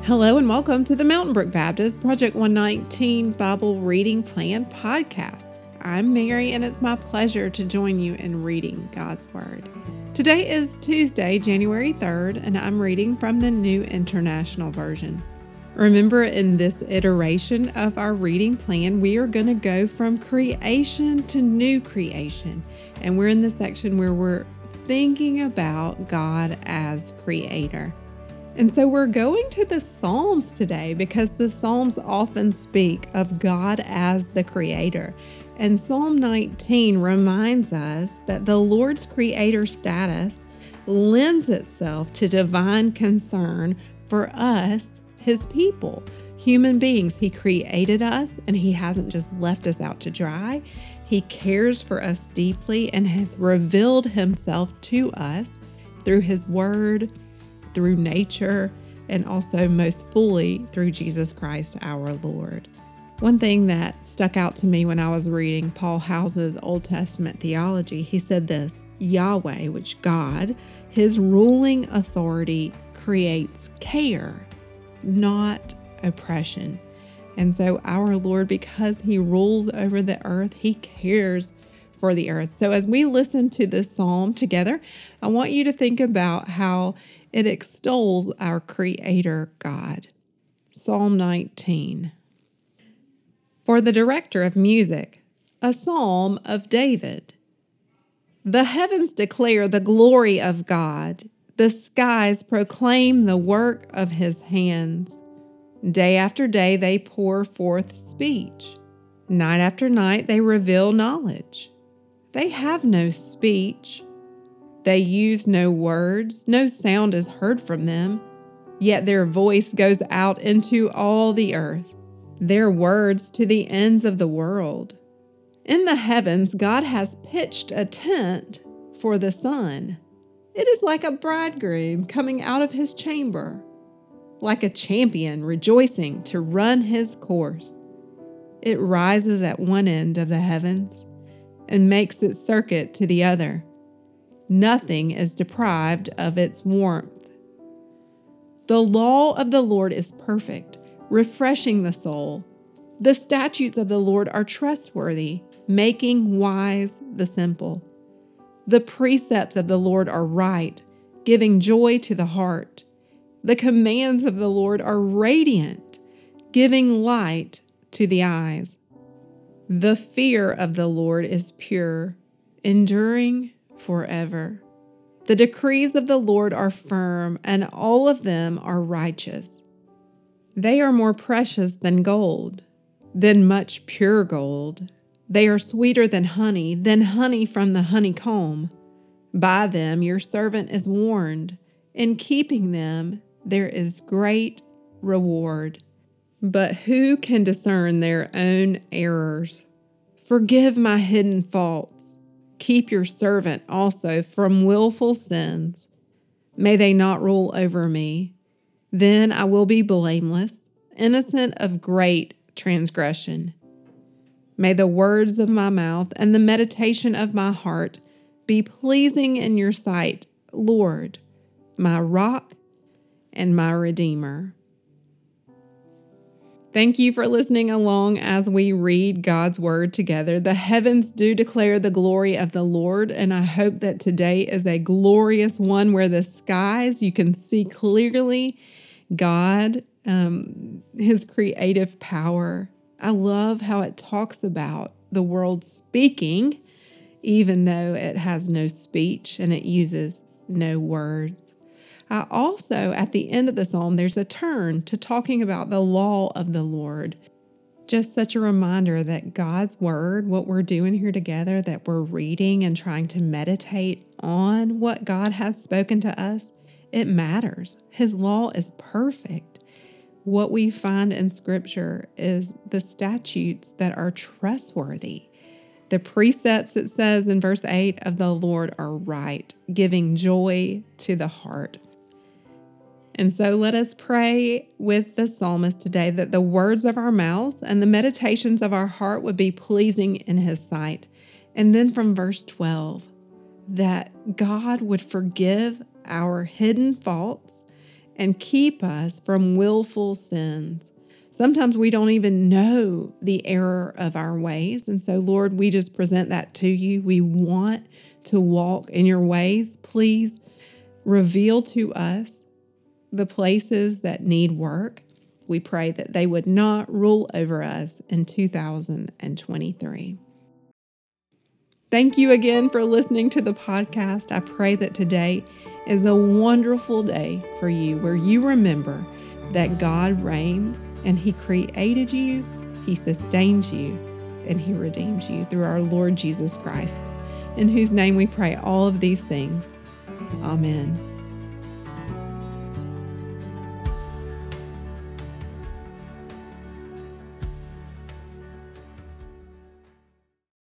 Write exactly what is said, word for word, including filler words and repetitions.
Hello and welcome to the Mountain Brook Baptist Project one nineteen Bible Reading Plan podcast. I'm Mary and it's my pleasure to join you in reading God's Word. Today is Tuesday, January third, and I'm reading from the New International Version. Remember, in this iteration of our reading plan, we are going to go from creation to new creation. And we're in the section where we're thinking about God as creator. And so we're going to the Psalms today because the Psalms often speak of God as the creator. And Psalm nineteen reminds us that the Lord's creator status lends itself to divine concern for us, his people, human beings. He created us and he hasn't just left us out to dry. He cares for us deeply and has revealed himself to us through his word, through nature, and also most fully through Jesus Christ our Lord. One thing that stuck out to me when I was reading Paul House's Old Testament theology, he said this: Yahweh, which God, his ruling authority creates care, not oppression. And so our Lord, because he rules over the earth, he cares for the earth. So as we listen to this psalm together, I want you to think about how it extols our Creator God. Psalm nineteen. For the director of music, a psalm of David. The heavens declare the glory of God. The skies proclaim the work of his hands. Day after day they pour forth speech. Night after night they reveal knowledge. They have no speech. They use no words, no sound is heard from them, yet their voice goes out into all the earth, their words to the ends of the world. In the heavens, God has pitched a tent for the sun. It is like a bridegroom coming out of his chamber, like a champion rejoicing to run his course. It rises at one end of the heavens and makes its circuit to the other. Nothing is deprived of its warmth. The law of the Lord is perfect, refreshing the soul. The statutes of the Lord are trustworthy, making wise the simple. The precepts of the Lord are right, giving joy to the heart. The commands of the Lord are radiant, giving light to the eyes. The fear of the Lord is pure, enduring forever. The decrees of the Lord are firm, and all of them are righteous. They are more precious than gold, than much pure gold. They are sweeter than honey, than honey from the honeycomb. By them your servant is warned. In keeping them there is great reward. But who can discern their own errors? Forgive my hidden faults. Keep your servant also from willful sins. May they not rule over me. Then I will be blameless, innocent of great transgression. May the words of my mouth and the meditation of my heart be pleasing in your sight, Lord, my rock and my redeemer. Thank you for listening along as we read God's Word together. The heavens do declare the glory of the Lord, and I hope that today is a glorious one where the skies, you can see clearly God, um, his creative power. I love how it talks about the world speaking, even though it has no speech and it uses no words. I also, at the end of the psalm, there's a turn to talking about the law of the Lord. Just such a reminder that God's word, what we're doing here together, that we're reading and trying to meditate on what God has spoken to us, it matters. His law is perfect. What we find in Scripture is the statutes that are trustworthy. The precepts, it says in verse eight, of the Lord are right, giving joy to the heart. And so let us pray with the psalmist today that the words of our mouths and the meditations of our heart would be pleasing in his sight. And then from verse twelve, that God would forgive our hidden faults and keep us from willful sins. Sometimes we don't even know the error of our ways. And so, Lord, we just present that to you. We want to walk in your ways. Please reveal to us the places that need work. We pray that they would not rule over us in two thousand twenty-three. Thank you again for listening to the podcast. I pray that today is a wonderful day for you where you remember that God reigns and He created you, He sustains you, and He redeems you through our Lord Jesus Christ, in whose name we pray all of these things. Amen.